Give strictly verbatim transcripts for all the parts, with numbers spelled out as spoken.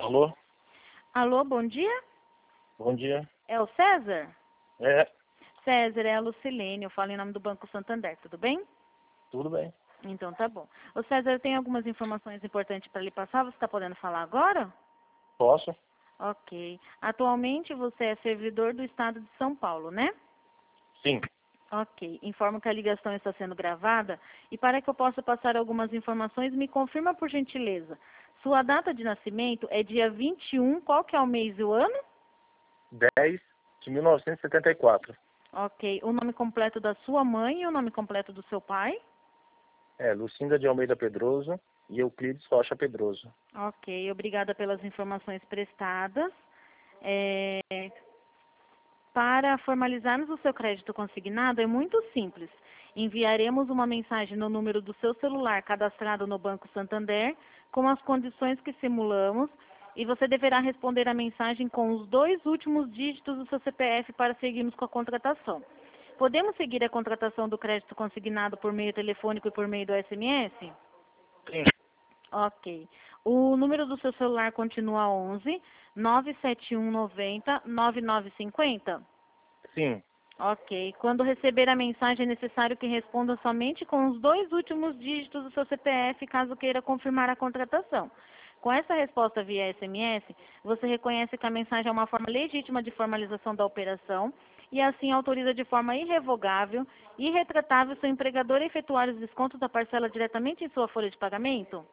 Alô? Alô, bom dia? Bom dia. É o César? É, César, é a Lucilene, eu falo em nome do Banco Santander, tudo bem? tudo bem. Então tá bom. Ô César, eu tenho algumas informações importantes para lhe passar, você está podendo falar agora? Posso? Ok. Atualmente você é servidor do Estado de São Paulo, né? Sim. Ok. Informo que a ligação está sendo gravada e para que eu possa passar algumas informações, me confirma por gentileza. Sua data de nascimento é dia vinte e um, qual que é o mês e o ano? dez de mil novecentos e setenta e quatro. Ok. O nome completo da sua mãe e o nome completo do seu pai? É, Lucinda de Almeida Pedroso e Euclides Rocha Pedroso. Ok, obrigada pelas informações prestadas. É, para formalizarmos o seu crédito consignado é muito simples. Enviaremos uma mensagem no número do seu celular cadastrado no Banco Santander com as condições que simulamos e você deverá responder a mensagem com os dois últimos dígitos do seu C P F para seguirmos com a contratação. Podemos seguir a contratação do crédito consignado por meio telefônico e por meio do S M S? Sim. Ok. O número do seu celular continua onze nove sete um noventa nove nove cinquenta? Sim. Ok. Quando receber a mensagem, é necessário que responda somente com os dois últimos dígitos do seu C P F, caso queira confirmar a contratação. Com essa resposta via S M S, você reconhece que a mensagem é uma forma legítima de formalização da operação e assim autoriza de forma irrevogável e irretratável seu empregador a efetuar os descontos da parcela diretamente em sua folha de pagamento?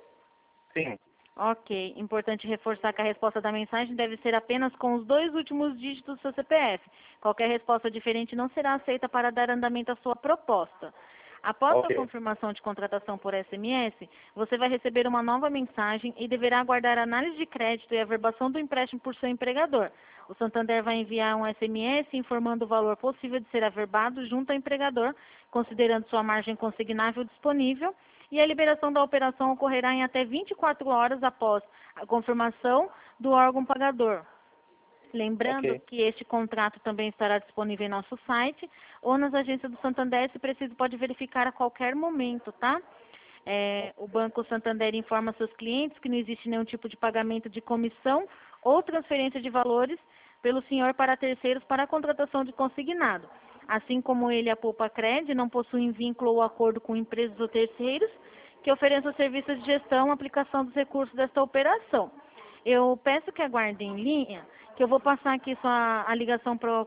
Sim. Ok. Importante reforçar que a resposta da mensagem deve ser apenas com os dois últimos dígitos do seu C P F. Qualquer resposta diferente não será aceita para dar andamento à sua proposta. Após a Ok. confirmação de contratação por S M S, você vai receber uma nova mensagem e deverá aguardar a análise de crédito e averbação do empréstimo por seu empregador. O Santander vai enviar um S M S informando o valor possível de ser averbado junto ao empregador, considerando sua margem consignável disponível, e a liberação da operação ocorrerá em até vinte e quatro horas após a confirmação do órgão pagador. Lembrando Ok. que este contrato também estará disponível em nosso site ou nas agências do Santander, se preciso pode verificar a qualquer momento, tá? É, o Banco Santander informa seus clientes que não existe nenhum tipo de pagamento de comissão ou transferência de valores pelo senhor para terceiros para a contratação de consignado. Assim como ele, a Poupa Cred, não possuem vínculo ou acordo com empresas ou terceiros que ofereçam serviços de gestão e aplicação dos recursos desta operação. Eu peço que aguardem em linha, que eu vou passar aqui sua, a ligação para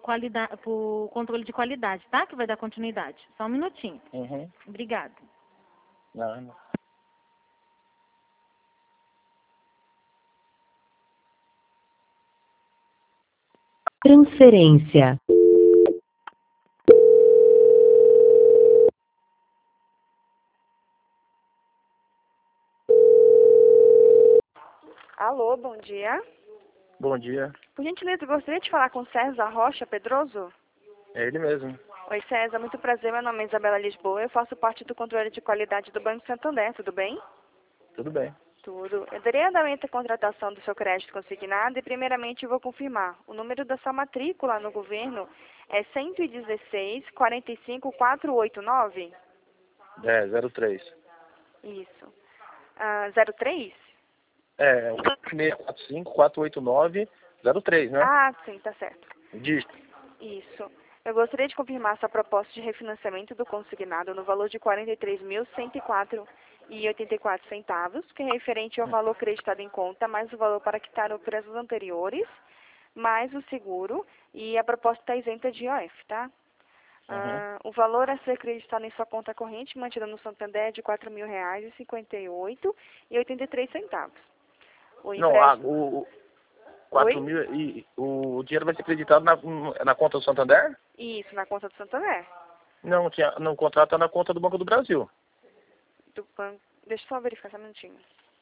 o controle de qualidade, tá? Que vai dar continuidade. Só um minutinho. Uhum. Obrigada. Não, não. Transferência. Alô, bom dia. Bom dia. Por gentileza, gostaria de falar com César Rocha Pedroso? É ele mesmo. Oi, César, muito prazer. Meu nome é Isabela Lisboa. Eu faço parte do controle de qualidade do Banco Santander, tudo bem? Tudo bem. Tudo. Eu darei andamento à contratação do seu crédito consignado e, primeiramente, eu vou confirmar. O número da sua matrícula no governo é cento e dezesseis, quarenta e cinco, quatrocentos e oitenta e nove? É, zero três. Isso. Ah, zero três? É, seis quatro cinco, quatro oito nove, zero três, né? Ah, sim, tá certo. Dígito. Isso. Eu gostaria de confirmar sua proposta de refinanciamento do consignado no valor de quarenta e três mil, cento e quatro reais e oitenta e quatro centavos, que é referente ao valor acreditado em conta, mais o valor para quitar os preços anteriores, mais o seguro, e a proposta está isenta de I O F, tá? Uhum. Ah, o valor a ser acreditado em sua conta corrente, mantida no Santander, é de quatro mil reais e cinquenta e oito reais e oitenta e três centavos. O Não, a, empréstimo... o, o quatro Oi? mil e o dinheiro vai ser acreditado na, na conta do Santander? Isso, na conta do Santander. Não, tinha, não, o contrato tá na conta do Banco do Brasil. Do banco... Deixa eu só verificar só um minutinho.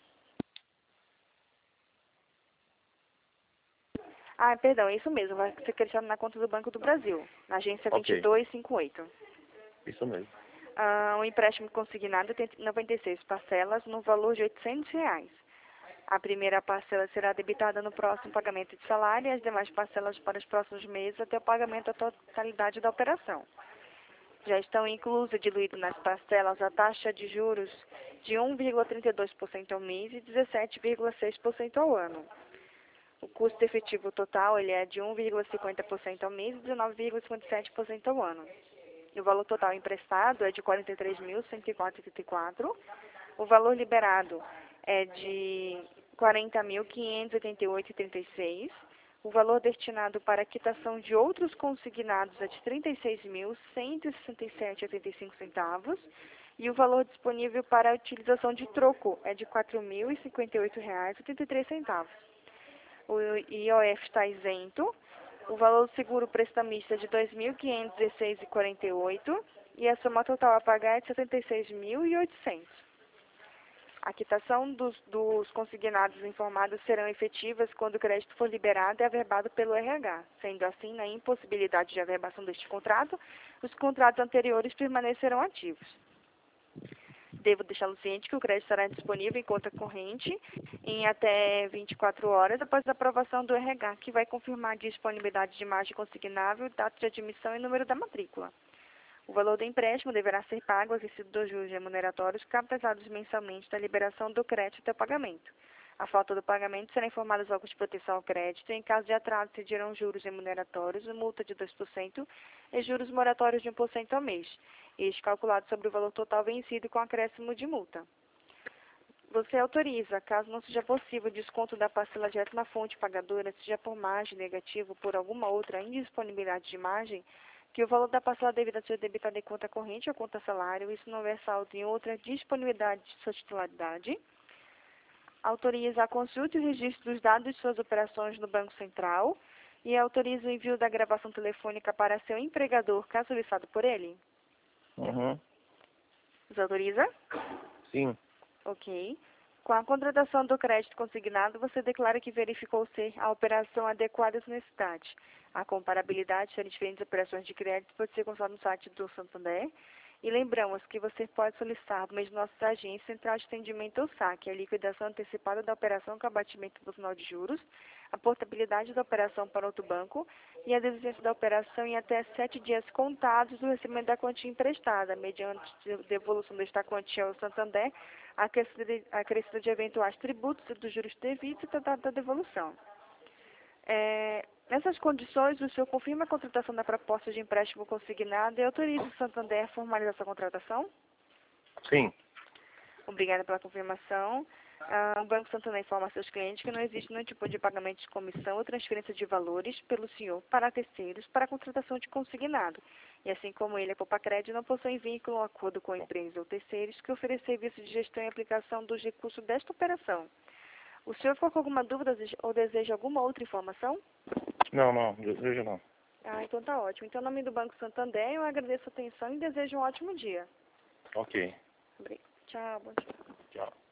Ah, perdão, é isso mesmo. Vai ser acreditado na conta do Banco do Brasil, na agência vinte e Ok. dois cinquenta e oito. Isso mesmo. Ah, o empréstimo consignado tem noventa e seis parcelas no valor de oitocentos reais. A primeira parcela será debitada no próximo pagamento de salário e as demais parcelas para os próximos meses até o pagamento da totalidade da operação. Já estão inclusas, diluídas nas parcelas, a taxa de juros de um vírgula trinta e dois por cento ao mês e dezessete vírgula seis por cento ao ano. O custo efetivo total ele é de um vírgula cinquenta por cento ao mês e dezenove vírgula cinquenta e sete por cento ao ano. E o valor total emprestado é de quarenta e três mil cento e quatro vírgula oitenta e quatro. O valor liberado é de quarenta mil quinhentos e oitenta e oito vírgula trinta e seis. O valor destinado para a quitação de outros consignados é de trinta e seis mil cento e sessenta e sete vírgula oitenta e cinco centavos. E o valor disponível para a utilização de troco é de quatro mil e cinquenta e oito reais e oitenta e três centavos. O I O F está isento. O valor do seguro prestamista é de dois mil quinhentos e dezesseis reais e quarenta e oito centavos e a soma total a pagar é de setenta e seis mil e oitocentos reais. A quitação dos, dos consignados informados serão efetivas quando o crédito for liberado e averbado pelo R H. Sendo assim, na impossibilidade de averbação deste contrato, os contratos anteriores permanecerão ativos. Devo deixá-lo ciente que o crédito estará disponível em conta corrente em até vinte e quatro horas após a aprovação do R H, que vai confirmar a disponibilidade de margem consignável, data de admissão e número da matrícula. O valor do empréstimo deverá ser pago acrescido dos juros remuneratórios captados mensalmente da liberação do crédito até o pagamento. A falta do pagamento será informada aos órgãos de proteção ao crédito. Em caso de atraso, incidirão juros remuneratórios, multa de dois por cento e juros moratórios de um por cento ao mês, este calculado sobre o valor total vencido com acréscimo de multa. Você autoriza, caso não seja possível o desconto da parcela direto na fonte pagadora, seja por margem negativa ou por alguma outra indisponibilidade de margem, que o valor da parcela devida seja debitada em conta corrente ou conta salário, isso não houver saldo em outra disponibilidade de sua titularidade. Autoriza a consulta e o registro dos dados de suas operações no Banco Central e autoriza o envio da gravação telefônica para seu empregador, caso solicitado por ele. Uhum. Você autoriza? Sim. Ok. Com a contratação do crédito consignado, você declara que verificou ser a operação adequada à sua necessidade. A comparabilidade entre diferentes operações de crédito pode ser consultada no site do Santander. E lembramos que você pode solicitar, mesmo nossas agências, central de atendimento ou saque, a liquidação antecipada da operação com abatimento do final de juros, a portabilidade da operação para outro banco e a desistência da operação em até sete dias contados do recebimento da quantia emprestada, mediante devolução desta quantia ao Santander, acrescida de, acrescida de eventuais tributos e dos juros devidos e tratado da devolução. É, nessas condições, o senhor confirma a contratação da proposta de empréstimo consignado e autoriza o Santander a formalizar essa contratação? Sim. Obrigada pela confirmação. Ah, o Banco Santander informa a seus clientes que não existe nenhum tipo de pagamento de comissão ou transferência de valores pelo senhor para terceiros para a contratação de consignado. E assim como ele, a Popacred não possui vínculo ou acordo com empresas ou terceiros que ofereçam serviço de gestão e aplicação dos recursos desta operação. O senhor ficou com alguma dúvida ou deseja alguma outra informação? Não, não, desejo não. Ah, então tá ótimo. Então, em nome do Banco Santander, eu agradeço a atenção e desejo um ótimo dia. Ok. Obrigada. Tchau, bom dia. Tchau.